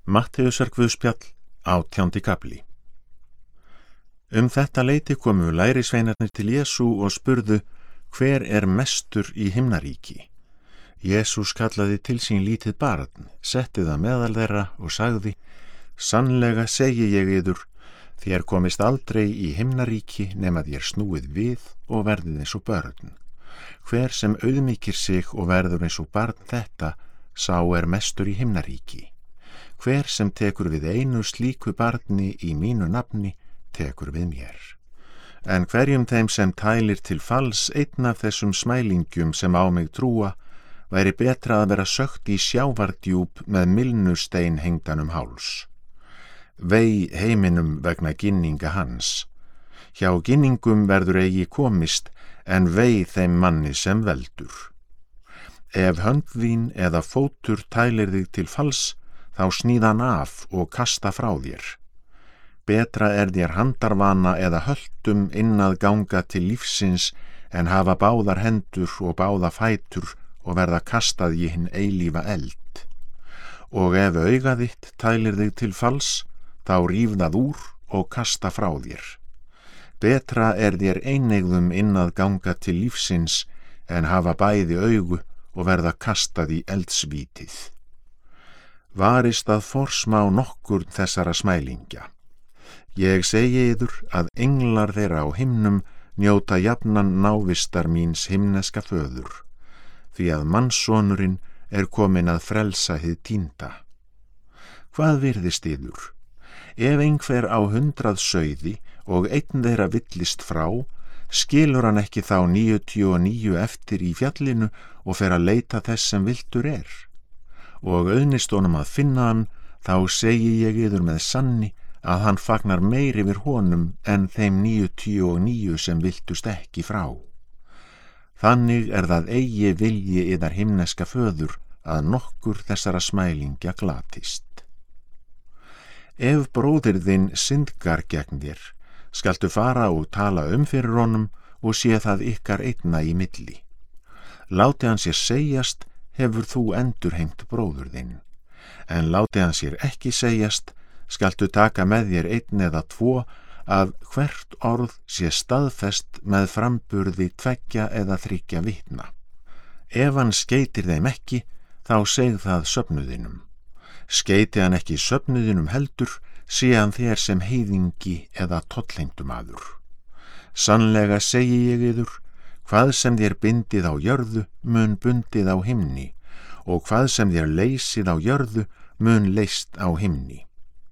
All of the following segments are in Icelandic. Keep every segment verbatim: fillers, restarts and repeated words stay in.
Mattheusar guðspjall, átjándi kafli. Um þetta leyti komu lærisveinarnir til Jesú og spurðu, hver er mestur í himnaríki? Jesús kallaði til sín lítið barn, setti það meðal þeirra og sagði, sannlega segi ég yður, þér komist aldrei í himnaríki nema þér snúið við og verðið eins og börn. Hver sem auðmýkir sig og verður eins og barn þetta, sá er mestur í himnaríki. Hver sem tekur við einu slíku barni í mínu nafni, tekur við mér. En hverjum þeim sem tælir til falls einn af þessum smælingjum sem á mig trúa, væri betra að vera sökkt í sjávardjúp með mylnustein hengdan um háls. Vei heiminum vegna ginninga hans. Hjá ginningum verður eigi komist, en vei þeim manni sem veldur. Ef hönd þín eða fótur tælir þig til falls, þá sníða hann af og kasta frá þér. Betra er þér handarvana eða höldum inn að ganga til lífsins en hafa báðar hendur og báða fætur og verða kastað í hinn eilífa eld. Og ef auga þitt tælir þig til falls, þá ríf það úr og kasta frá þér. Betra er þér einegðum inn að ganga til lífsins en hafa bæði augu og verða kastað í eldsvítið. Varist að forsmá nokkur þessara smælingja. Ég segi yður að englar þeirra á himnum njóta jafnan návistar míns himneska föður, því að mannssonurinn er kominn að frelsa hið týnda. Hvað virðist yður? Ef einhver á hundrað sauði og einn þeirra villist frá, skilur hann ekki þá níutíu og níu eftir í fjallinu og fer að leita þess sem viltur er? Og auðnist honum að finna hann, þá segi ég yður með sanni að hann fagnar meir yfir honum en þeim níutíu og níu sem viltust ekki frá. Þannig er það eigi vilji yðar himneska föður að nokkur þessara smælingja glatist. Ef bróðir þinn syndgar gegn þér, skaltu fara og tala um fyrir honum og sé það ykkar einna í milli. Láti hann sér segjast, hefur þú endurhengt bróður þinn, en láti hann sér ekki segjast, skaltu taka með þér einn eða tvo, að hvert orð sé staðfest með framburði tveggja eða þriggja vitna. Ef hann skeytir þeim ekki, þá seg það söfnuðinum. Skeyti hann ekki söfnuðinum heldur, sé hann þér sem heiðingi eða tollheimtumaður. Sannlega segi ég yður, hvað sem þér bindið á jörðu, mun bundið á himni, og hvað sem þér leysið á jörðu, mun leyst á himni.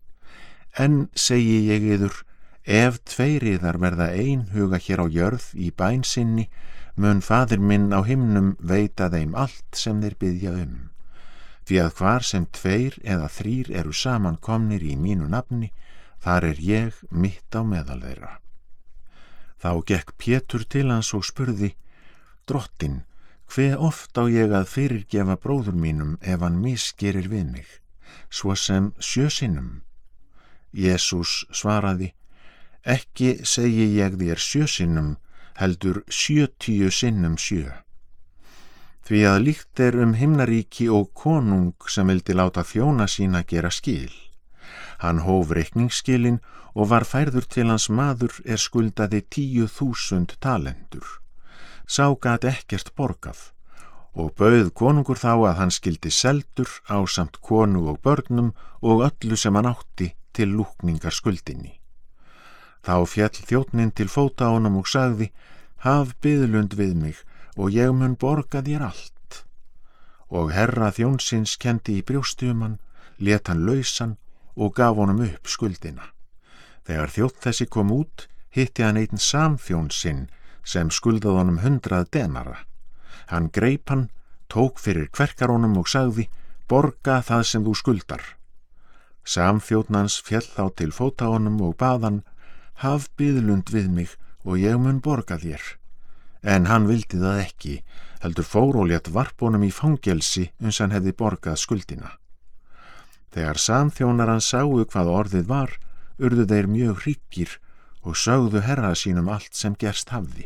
En segi ég yður, ef tveir yðar verða einhuga hér á jörð í bæn sinni, mun faðir minn á himnum veita þeim allt sem þeir biðja um. Því að hvar sem tveir eða þrír eru saman komnir í mínu nafni, þar er ég mitt á meðal þeirra. Þá gekk Pétur til hans og spurði, Drottinn, hve oft á ég að fyrirgefa bróður mínum ef hann misgerir við mig, svo sem sjö sinnum? Jesús svaraði, ekki segi ég þér sjö sinnum, heldur sjötíu sinnum sjö. Því að líkt er um himnaríki og konung sem vildi láta þjóna sína gera skil. Hann hóf reikningsskilin og var færður til hans maður er skuldaði tíu þúsund talendur. Sá gat ekkert borgað, og bauð konungur þá að hann skildi seldur ásamt konu og börnum og öllu sem hann átti til lúkningar skuldinni. Þá féll þjónninn til fóta á honum og sagði, haf biðlund við mig, og ég mun borga þér allt. Og herra þjónsins kendi í brjósti um hann, lét hann lausan og gaf honum upp skuldina. Þegar þjónn þessi kom út, hitti hann einn samþjón sinn sem skuldaði honum hundrað denara. Hann greip hann, tók fyrir kverkarónum og sagði, borga það sem þú skuldar. Samþjónn hans féll þá til fóta honum og bað hann, haf biðlund við mig og ég mun borga þér. En hann vildi það ekki, heldur fór og lét varpa honum í fangelsi uns hann hefði borgað skuldina. Þegar samþjónar hans sáu hvað orðið var, urðu þeir mjög hryggir og sögðu herra sínum allt sem gerst hafði.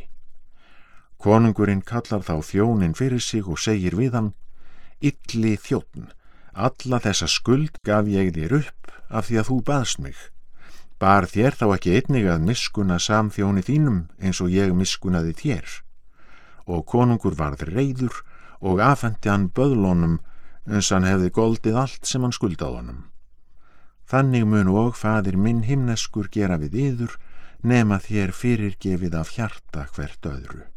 Konungurinn kallar þá þjónin fyrir sig og segir við hann, illi þjónn, Alla þessa skuld gaf ég þér upp af því að þú baðst mig. Bar þér þá ekki einnig að miskunna samþjóni þínum eins og ég miskunnaði þér? Og konungur varð reiður og afhenti hann böðlunum uns hann hefði goldið allt sem hann skuldaði honum. Þannig mun og faðir minn himneskur gera við yður, nema þér fyrirgefið af hjarta hvert öðru.